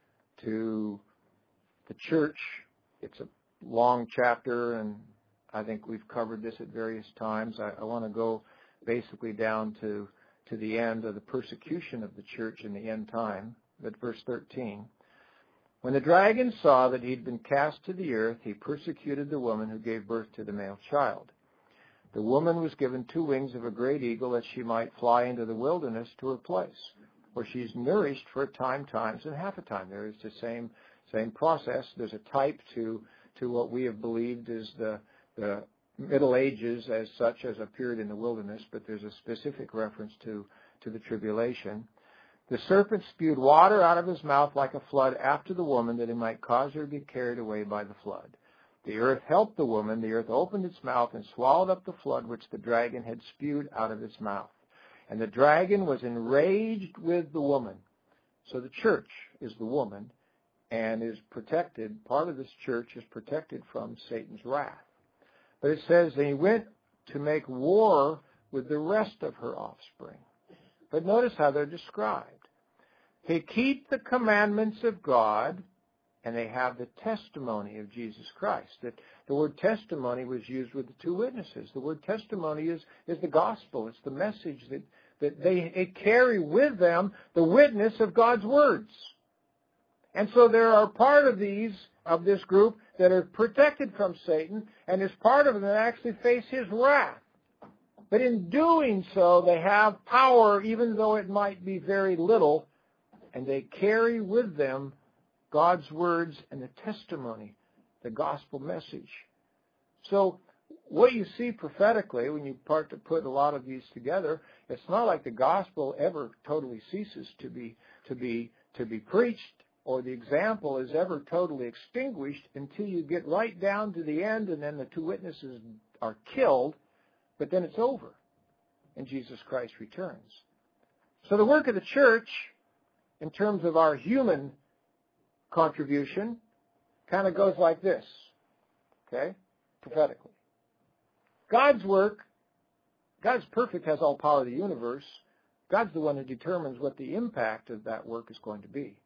to the church. It's a long chapter, and I think we've covered this at various times. I, I want to go basically down to, to the end of the persecution of the church in the end time. But verse thirteen, when the dragon saw that he had been cast to the earth, he persecuted the woman who gave birth to the male child. The woman was given two wings of a great eagle that she might fly into the wilderness to her place, where she's nourished for a time, times, and half a time. There is the same same process. There's a type to to what we have believed is the the Middle Ages as such as a period in the wilderness, but there's a specific reference to, to the tribulation. The serpent spewed water out of his mouth like a flood after the woman, that he might cause her to be carried away by the flood. The earth helped the woman. The earth opened its mouth and swallowed up the flood which the dragon had spewed out of its mouth. And the dragon was enraged with the woman. So the church is the woman and is protected. Part of this church is protected from Satan's wrath. But it says that he went to make war with the rest of her offspring. But notice how they're described. They keep the commandments of God, and they have the testimony of Jesus Christ. That the word testimony was used with the two witnesses. The word testimony is, is the gospel. It's the message that, that they, they carry with them the witness of God's words. And so there are part of these, of this group, that are protected from Satan, and there's part of them that actually face his wrath. But in doing so, they have power, even though it might be very little, and they carry with them God's words and the testimony, the gospel message. So what you see prophetically, when you start to put a lot of these together, it's not like the gospel ever totally ceases to be to be to be preached, or the example is ever totally extinguished until you get right down to the end, and then the two witnesses are killed, but then it's over, and Jesus Christ returns. So the work of the church, in terms of our human contribution, kind of goes like this, okay, prophetically. God's work, God's perfect, has all power of the universe. God's the one who determines what the impact of that work is going to be.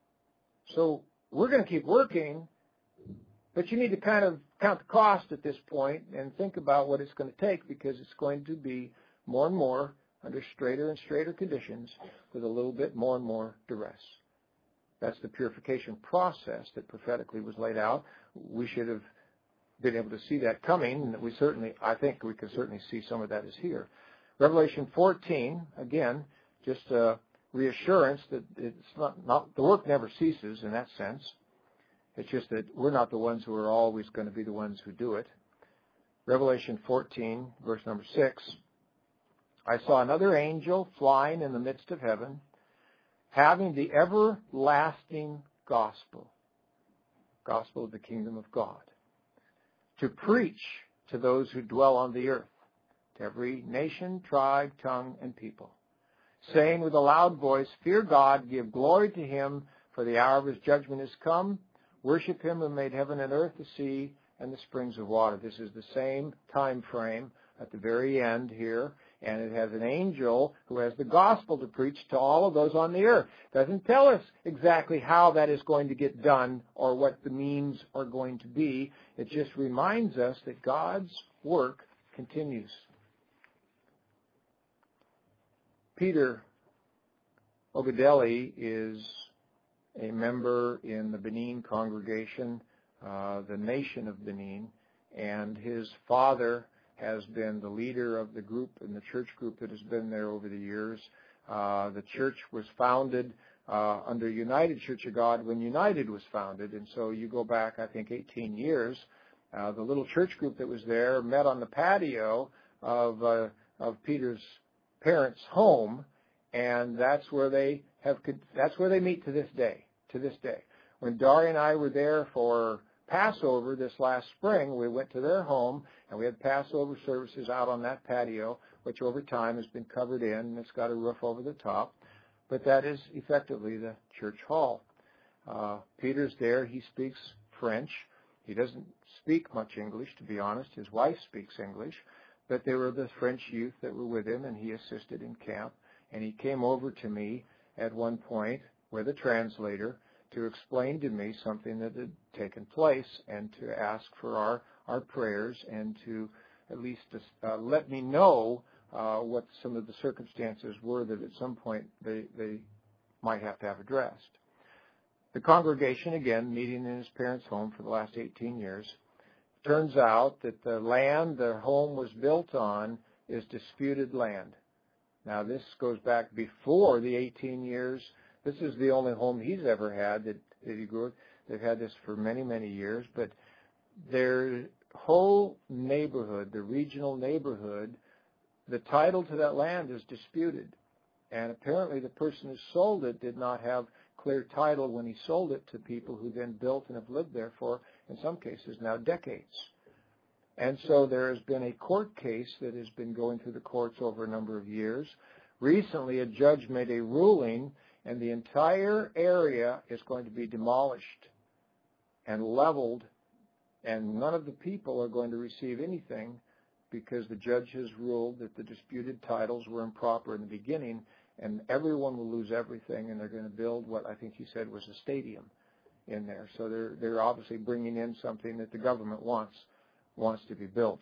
So we're going to keep working, but you need to kind of count the cost at this point and think about what it's going to take, because it's going to be more and more under straighter and straighter conditions with a little bit more and more duress. That's the purification process that prophetically was laid out. We should have been able to see that coming, and we certainly, I think we can certainly see some of that is here. Revelation fourteen, again, just a reassurance that it's not, not the work never ceases in that sense. It's just that we're not the ones who are always going to be the ones who do it. Revelation fourteen, verse number six. I saw another angel flying in the midst of heaven, having the everlasting gospel, gospel of the kingdom of God, to preach to those who dwell on the earth, to every nation, tribe, tongue, and people, saying with a loud voice, fear God, give glory to him, for the hour of his judgment is come. Worship him who made heaven and earth, the sea, and the springs of water. This is the same time frame at the very end here, and it has an angel who has the gospel to preach to all of those on the earth. It doesn't tell us exactly how that is going to get done or what the means are going to be. It just reminds us that God's work continues. Peter Ogadelli is a member in the Benin congregation, uh, the nation of Benin, and his father has been the leader of the group and the church group that has been there over the years. Uh, the church was founded uh, under United Church of God when United was founded, and so you go back, I think, eighteen years. Uh, the little church group that was there met on the patio of uh, of Peter's parents' home, and that's where they have. That's where they meet to this day. To this day, when Daria and I were there for Passover this last spring, we went to their home, and we had Passover services out on that patio, which over time has been covered in, and it's got a roof over the top. But that is effectively the church hall. Uh, Peter's there. He speaks French. He doesn't speak much English, to be honest. His wife speaks English. But there were the French youth that were with him, and he assisted in camp. And he came over to me at one point with a translator to explain to me something that had taken place and to ask for our, our prayers and to at least uh, let me know uh, what some of the circumstances were that at some point they, they might have to have addressed. The congregation, again, meeting in his parents' home for the last eighteen years, turns out that the land the home was built on is disputed land. Now, this goes back before the eighteen years. This is the only home he's ever had that, that he grew up. They've had this for many, many years. But their whole neighborhood, the regional neighborhood, the title to that land is disputed. And apparently the person who sold it did not have clear title when he sold it to people who then built and have lived there for, in some cases, now decades. And so there has been a court case that has been going through the courts over a number of years. Recently, a judge made a ruling, and the entire area is going to be demolished and leveled, and none of the people are going to receive anything because the judge has ruled that the disputed titles were improper in the beginning, and everyone will lose everything, and they're going to build what I think he said was a stadium in there. So they're they're obviously bringing in something that the government wants wants to be built.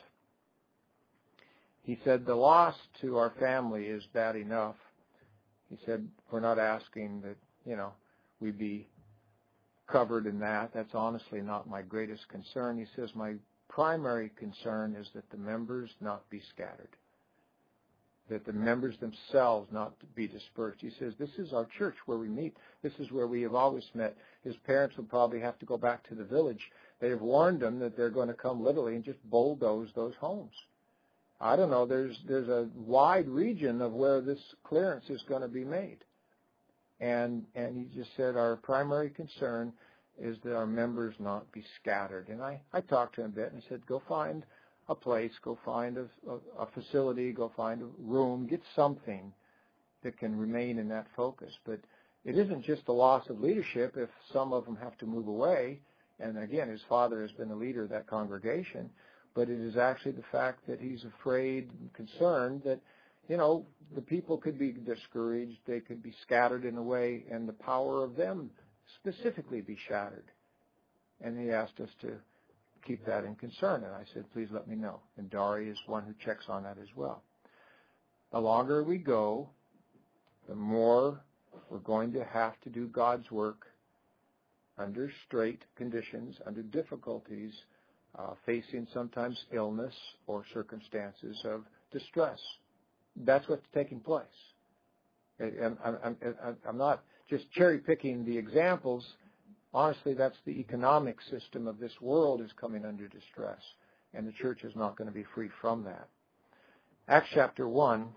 He said the loss to our family is bad enough. He said we're not asking that, you know, we be covered in that. That's honestly not my greatest concern. He says my primary concern is that the members not be scattered, that the members themselves not be dispersed. He says, this is our church where we meet. This is where we have always met. His parents will probably have to go back to the village. They have warned him that they're going to come literally and just bulldoze those homes. I don't know. There's there's a wide region of where this clearance is going to be made. And and he just said our primary concern is that our members not be scattered. And I, I talked to him a bit and I said, go find a place, go find a, a, a facility, go find a room, get something that can remain in that focus. But it isn't just the loss of leadership if some of them have to move away. And again, his father has been the leader of that congregation. But it is actually the fact that he's afraid and concerned that, you know, the people could be discouraged, they could be scattered in a way, and the power of them specifically be shattered. And he asked us to keep that in concern. And I said, please let me know. And Dari is one who checks on that as well. The longer we go, the more we're going to have to do God's work under strait conditions, under difficulties, uh, facing sometimes illness or circumstances of distress. That's what's taking place. I'm, I'm, I'm not just cherry-picking the examples. Honestly, that's the economic system of this world is coming under distress, and the church is not going to be free from that. Acts chapter one,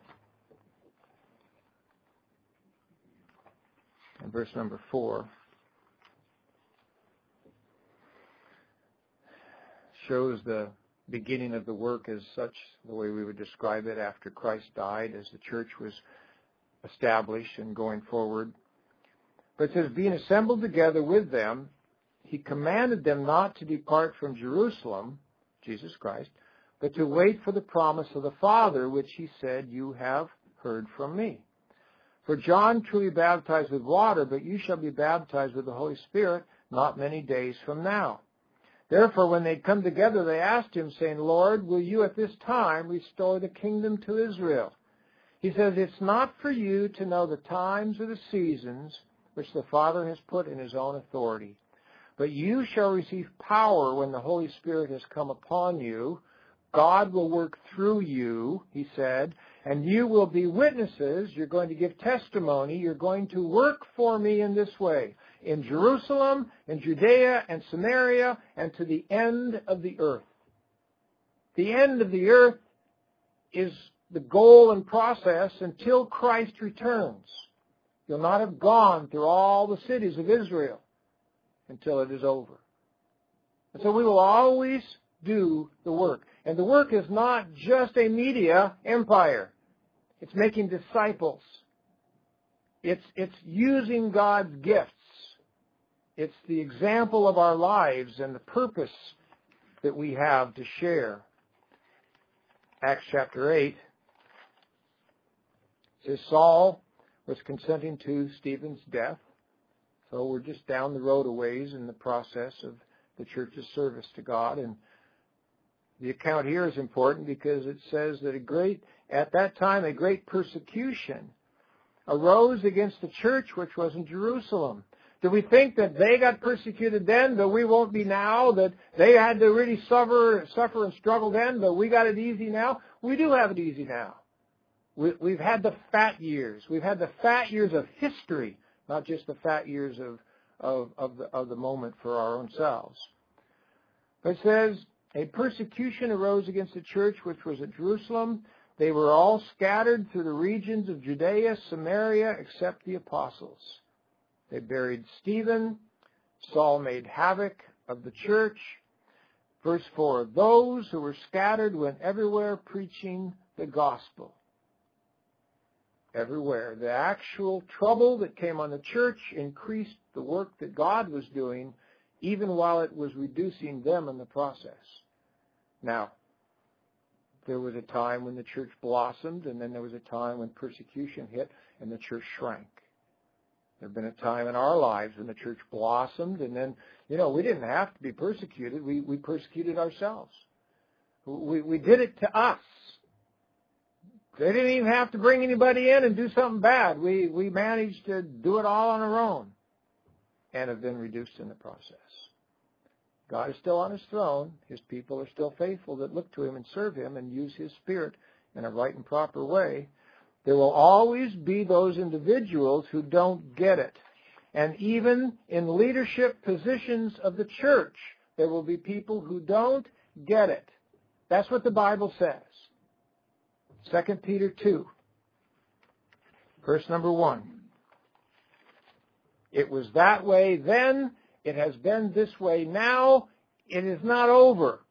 and verse number four, shows the beginning of the work as such, the way we would describe it after Christ died, as the church was established and going forward. But it says, being assembled together with them, he commanded them not to depart from Jerusalem, Jesus Christ, but to wait for the promise of the Father, which he said, you have heard from me. For John truly baptized with water, but you shall be baptized with the Holy Spirit not many days from now. Therefore, when they come together, they asked him, saying, Lord, will you at this time restore the kingdom to Israel? He says, it's not for you to know the times or the seasons which the Father has put in his own authority. But you shall receive power when the Holy Spirit has come upon you. God will work through you, he said, and you will be witnesses. You're going to give testimony. You're going to work for me in this way, in Jerusalem, in Judea, and Samaria, and to the end of the earth. The end of the earth is the goal and process until Christ returns. You'll not have gone through all the cities of Israel until it is over. And so we will always do the work. And the work is not just a media empire. It's making disciples. It's, it's using God's gifts. it's the example of our lives and the purpose that we have to share. Acts chapter eight says Saul was consenting to Stephen's death. So we're just down the road a ways in the process of the church's service to God. And the account here is important because it says that a great, at that time, a great persecution arose against the church which was in Jerusalem. Do we think that they got persecuted then, but we won't be now? That they had to really suffer, suffer and struggle then, but we got it easy now? We do have it easy now. We, we've had the fat years. We've had the fat years of history, not just the fat years of, of, of, the, of the moment for our own selves. But it says, a persecution arose against the church which was at Jerusalem. They were all scattered through the regions of Judea, Samaria, except the apostles. They buried Stephen. Saul made havoc of the church. Verse four, those who were scattered went everywhere preaching the gospel. Everywhere. The actual trouble that came on the church increased the work that God was doing, even while it was reducing them in the process. Now, there was a time when the church blossomed, and then there was a time when persecution hit and the church shrank. There has been a time in our lives when the church blossomed, and then, you know, we didn't have to be persecuted. We, we persecuted ourselves. We, we did it to us. They didn't even have to bring anybody in and do something bad. We, we managed to do it all on our own and have been reduced in the process. God is still on His throne. His people are still faithful that look to Him and serve Him and use His Spirit in a right and proper way. There will always be those individuals who don't get it. And even in leadership positions of the church, there will be people who don't get it. That's what the Bible says. Second Peter two, verse number one. It was that way then. It has been this way now. It is not over.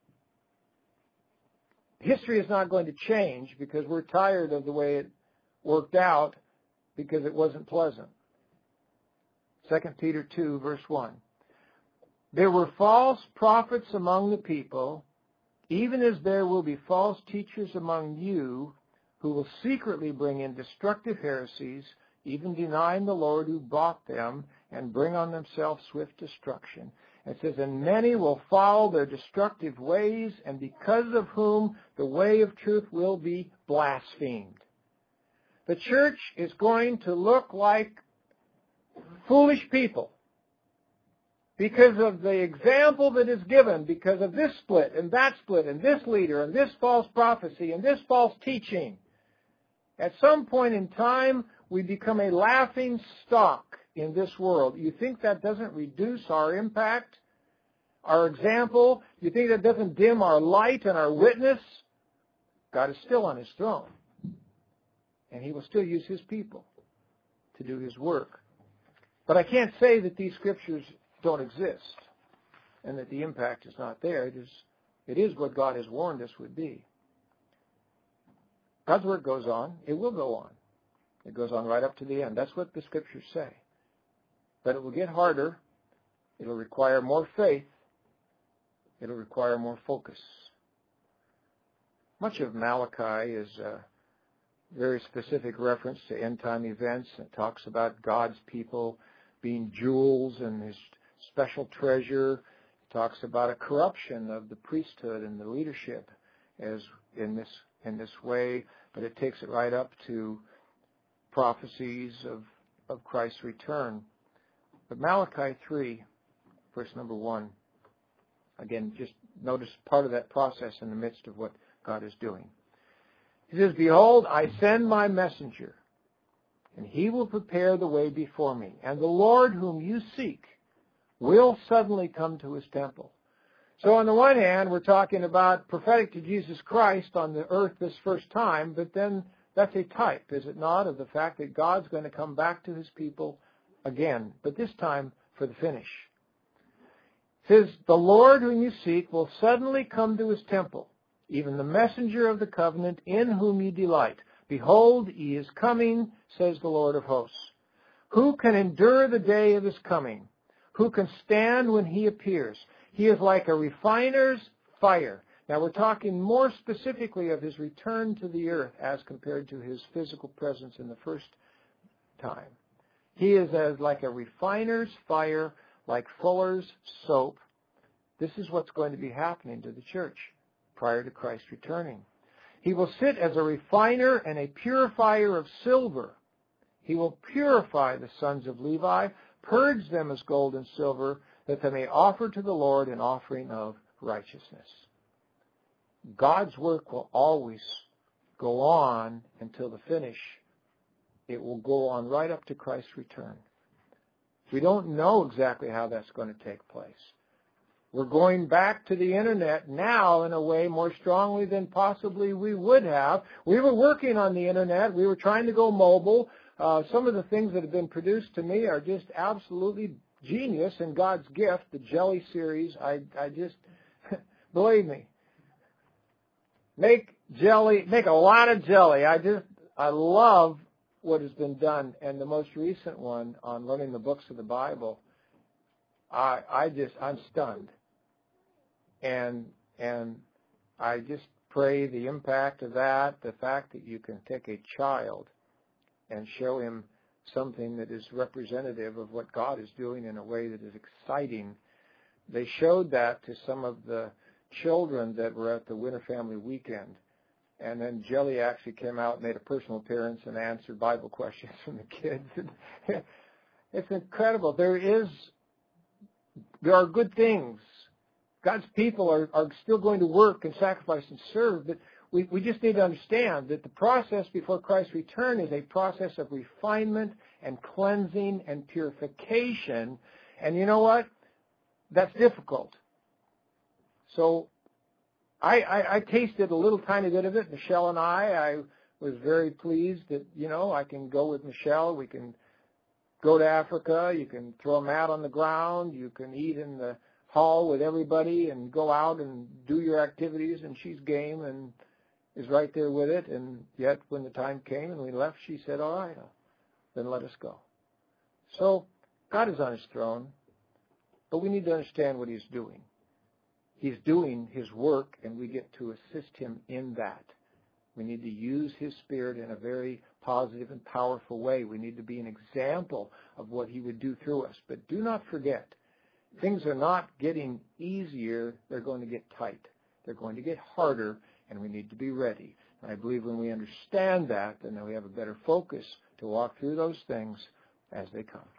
History is not going to change because we're tired of the way it worked out because it wasn't pleasant. Second Peter two, verse one. There were false prophets among the people, even as there will be false teachers among you who will secretly bring in destructive heresies, even denying the Lord who bought them, and bring on themselves swift destruction. It says, and many will follow their destructive ways, and because of whom the way of truth will be blasphemed. The church is going to look like foolish people because of the example that is given, because of this split and that split and this leader and this false prophecy and this false teaching. At some point in time, we become a laughing stock in this world. You think that doesn't reduce our impact, our example? You think that doesn't dim our light and our witness? God is still on His throne. And He will still use His people to do His work. But I can't say that these scriptures don't exist and that the impact is not there. It is, it is what God has warned us would be. God's work goes on. It will go on. It goes on right up to the end. That's what the scriptures say. But it will get harder. It'll require more faith. It'll require more focus. Much of Malachi is a very specific reference to end-time events. It talks about God's people being jewels and His special treasure. It talks about a corruption of the priesthood and the leadership as in this in this way. But it takes it right up to prophecies of, of Christ's return. But Malachi three, verse number one, again, just notice part of that process in the midst of what God is doing. He says, behold, I send my messenger, and he will prepare the way before me. And the Lord whom you seek will suddenly come to His temple. So on the one hand, we're talking about prophetic to Jesus Christ on the earth this first time, but then that's a type, is it not, of the fact that God's going to come back to His people again, but this time for the finish. It says, the Lord whom you seek will suddenly come to His temple, even the messenger of the covenant in whom you delight. Behold, He is coming, says the Lord of hosts. Who can endure the day of His coming? who can stand when he appears. He is like a refiner's fire. Now we're talking more specifically of his return to the earth as compared to his physical presence in the first time. He is as like a refiner's fire, like fuller's soap. This is what's going to be happening to the church prior to Christ returning. He will sit as a refiner and a purifier of silver. He will purify the sons of Levi, purge them as gold and silver, that they may offer to the Lord an offering of righteousness. God's work will always go on until the finish. It will go on right up to Christ's return. We don't know exactly how that's going to take place. We're going back to the internet now in a way more strongly than possibly we would have. We were working on the internet. We were trying to go mobile. Uh, some of the things that have been produced to me are just absolutely genius and God's gift. The Jelly series, I, I just, believe me, make jelly, make a lot of jelly. I just, I love what has been done. And the most recent one on learning the books of the Bible, I, I just, I'm stunned. And, and I just pray the impact of that, the fact that you can take a child and show him something that is representative of what God is doing in a way that is exciting. They showed that to some of the children that were at the Winter Family Weekend. And then Jelly actually came out, made a personal appearance, and answered Bible questions from the kids. It's incredible. There is, there are good things. God's people are, are still going to work and sacrifice and serve, but we, we just need to understand that the process before Christ's return is a process of refinement and cleansing and purification. And you know what? That's difficult. So I, I, I tasted a little tiny bit of it, Michelle and I. I was very pleased that, you know, I can go with Michelle. We can go to Africa. You can throw a mat on the ground. You can eat in the hall with everybody and go out and do your activities, and she's game and is right there with it. And yet when the time came and we left, she said, all right, then let us go. So God is on his throne, but we need to understand what he's doing. He's doing his work, and we get to assist him in that. We need to use his Spirit in a very positive and powerful way. We need to be an example of what he would do through us. But do not forget, things are not getting easier. They're going to get tight. They're going to get harder, and we need to be ready. And I believe when we understand that, then we have a better focus to walk through those things as they come.